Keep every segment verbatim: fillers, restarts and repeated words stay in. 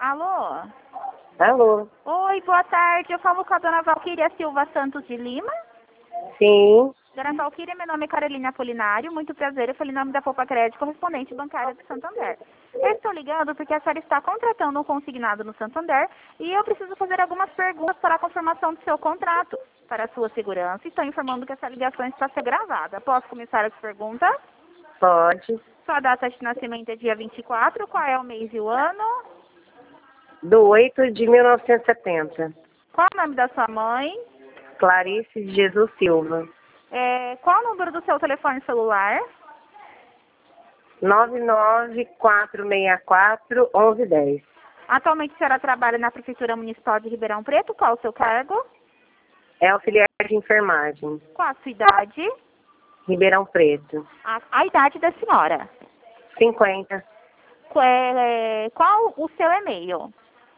Alô? Alô? Oi, boa tarde. Eu falo com a dona Valquíria Silva Santos de Lima. Sim. Dona Valquíria, meu nome é Carolina Apolinário. Muito prazer, eu falei em nome da Poupa Crédito, correspondente bancária do Santander. Eu estou ligando porque a senhora está contratando um consignado no Santander e eu preciso fazer algumas perguntas para a confirmação do seu contrato. Para a sua segurança, estou informando que essa ligação está a ser gravada. Posso começar as perguntas? Pode. Sua data de nascimento é dia vinte e quatro, qual é o mês e o ano? Do oito de mil novecentos e setenta. Qual o nome da sua mãe? Clarice de Jesus Silva. É, qual o número do seu telefone celular? nove nove quatro seis quatro, onze dez. Atualmente a senhora trabalha na Prefeitura Municipal de Ribeirão Preto. Qual o seu cargo? É auxiliar de enfermagem. Qual a sua idade? Ribeirão Preto. A, a idade da senhora. cinquenta. Qual, é, qual o seu e-mail?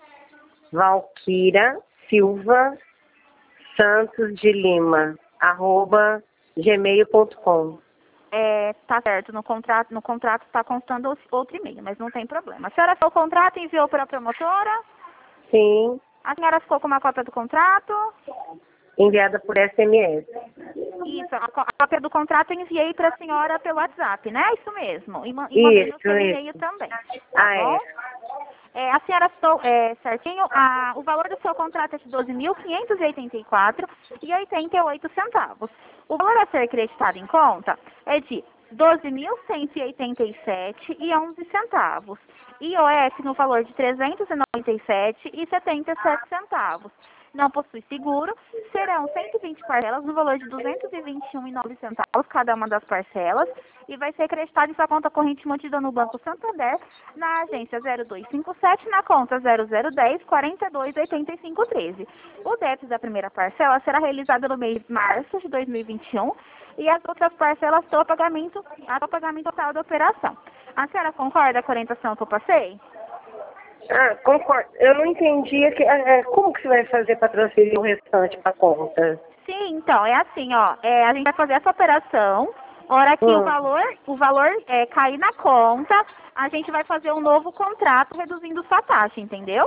Valquíria Silva Santos de Lima, arroba gmail ponto com. É, tá certo, no contrato no contrato está constando outro e-mail, mas não tem problema. A senhora fez o contrato e enviou para a promotora? Sim. A senhora ficou com uma cópia do contrato? Enviada por S M S. Isso, a, có- a cópia do contrato eu enviei para a senhora pelo WhatsApp, né? Isso mesmo. E, ma- e mandei no Isso, seu isso. e-mail também. Tá Ah, bom? é. É, a senhora estou é, certinho, a, o valor do seu contrato é de doze mil quinhentos e oitenta e quatro e oitenta e oito centavos. O valor a ser acreditado em conta é de doze mil cento e oitenta e sete e onze centavos. I O F no valor de trezentos e noventa e sete e setenta e sete centavos. Não possui seguro, serão cento e vinte parcelas no valor de duzentos e vinte e um reais e nove centavos cada uma das parcelas e vai ser acreditado em sua conta corrente mantida no Banco Santander, na agência zero dois cinco sete, na conta zero zero um zero, quarenta e dois, oitenta e cinco, treze. O débito da primeira parcela será realizado no mês de março de dois mil e vinte e um e as outras parcelas do pagamento, até o pagamento total da operação. A senhora concorda com a orientação que eu passei? Ah, concordo. Eu não entendi que, é, como que você vai fazer para transferir o restante para conta? Sim, então, é assim, ó, é, a gente vai fazer essa operação, hora que o Hum. valor, o valor é, cair na conta, a gente vai fazer um novo contrato reduzindo sua taxa, entendeu?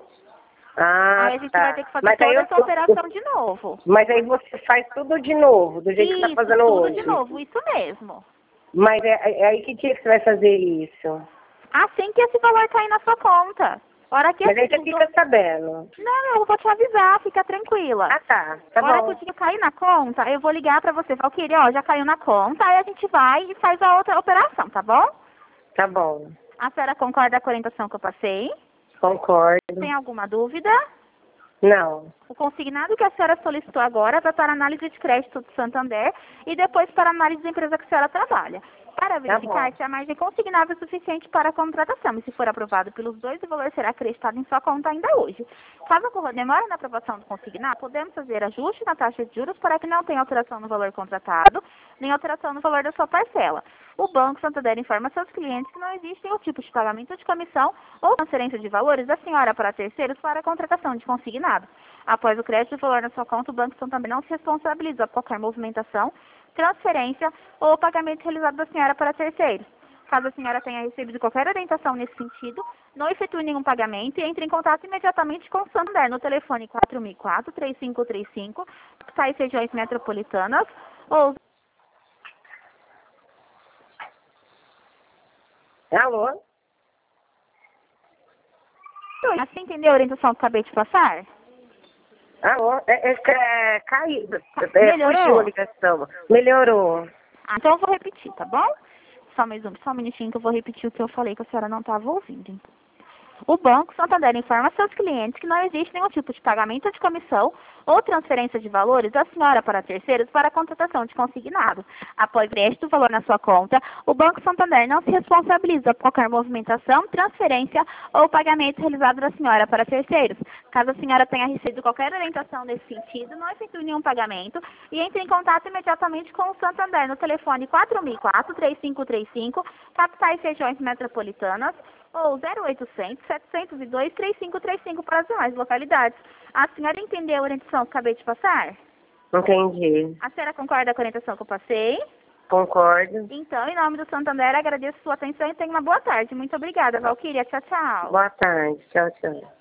Ah, Aí a gente tá. vai ter que fazer Mas aí toda eu, essa operação de novo. mas aí você faz tudo de novo, do jeito que está Isso, fazendo tudo hoje. de novo, isso mesmo. Mas é, é aí que dia que você vai fazer isso? Assim que esse valor cair na sua conta. Hora que Mas aí assim, você o fica do- sabendo. Não, eu vou te avisar, fica tranquila. Ah, tá. Tá Hora que bom. o dinheiro cair na conta, eu vou ligar pra você, Valquíria, ó, já caiu na conta, aí a gente vai e faz a outra operação, tá bom? Tá bom. A senhora concorda com a orientação que eu passei? Concordo. Tem alguma dúvida? Não. O consignado que a senhora solicitou agora vai para análise de crédito do Santander e depois para análise da empresa que a senhora trabalha. Para verificar bom. se a margem consignável é suficiente para a contratação. E se for aprovado pelos dois, o valor será acreditado em sua conta ainda hoje. Caso ocorra demora na aprovação do consignado, podemos fazer ajuste na taxa de juros para que não tenha alteração no valor contratado, nem alteração no valor da sua parcela. O Banco Santander informa seus clientes que não existe nenhum tipo de pagamento de comissão ou transferência de valores da senhora para terceiros para a contratação de consignado. Após o crédito do valor na sua conta, o Banco Santander não se responsabiliza por qualquer movimentação, transferência ou pagamento realizado da senhora para terceiros. Caso a senhora tenha recebido qualquer orientação nesse sentido, não efetue nenhum pagamento e entre em contato imediatamente com o Santander no telefone quatro mil e quatro, três cinco três cinco, capitais e regiões metropolitanas, ou... Alô? Assim entendeu a orientação que eu acabei de passar? Alô? É, é, é, caiu. É, Melhorou? fugiu a ligação. Melhorou. Ah, então eu vou repetir, tá bom? Só mais um, só um minutinho que eu vou repetir o que eu falei que a senhora não estava ouvindo. O Banco Santander informa seus clientes que não existe nenhum tipo de pagamento de comissão ou transferência de valores da senhora para terceiros para a contratação de consignado. Após crédito do valor na sua conta, o Banco Santander não se responsabiliza por qualquer movimentação, transferência ou pagamento realizado da senhora para terceiros. Caso a senhora tenha recebido qualquer orientação nesse sentido, não efetue nenhum pagamento e entre em contato imediatamente com o Santander no telefone quatro mil e quatro, três cinco três cinco, capitais e regiões metropolitanas, ou zero oitocentos, setecentos e dois, três cinco três cinco para as demais localidades. A senhora entendeu a orientação que eu acabei de passar? Entendi. A senhora concorda com a orientação que eu passei? Concordo. Então, em nome do Santander, agradeço sua atenção e tenha uma boa tarde. Muito obrigada, Valquíria. Tchau, tchau. Boa tarde. Tchau, tchau.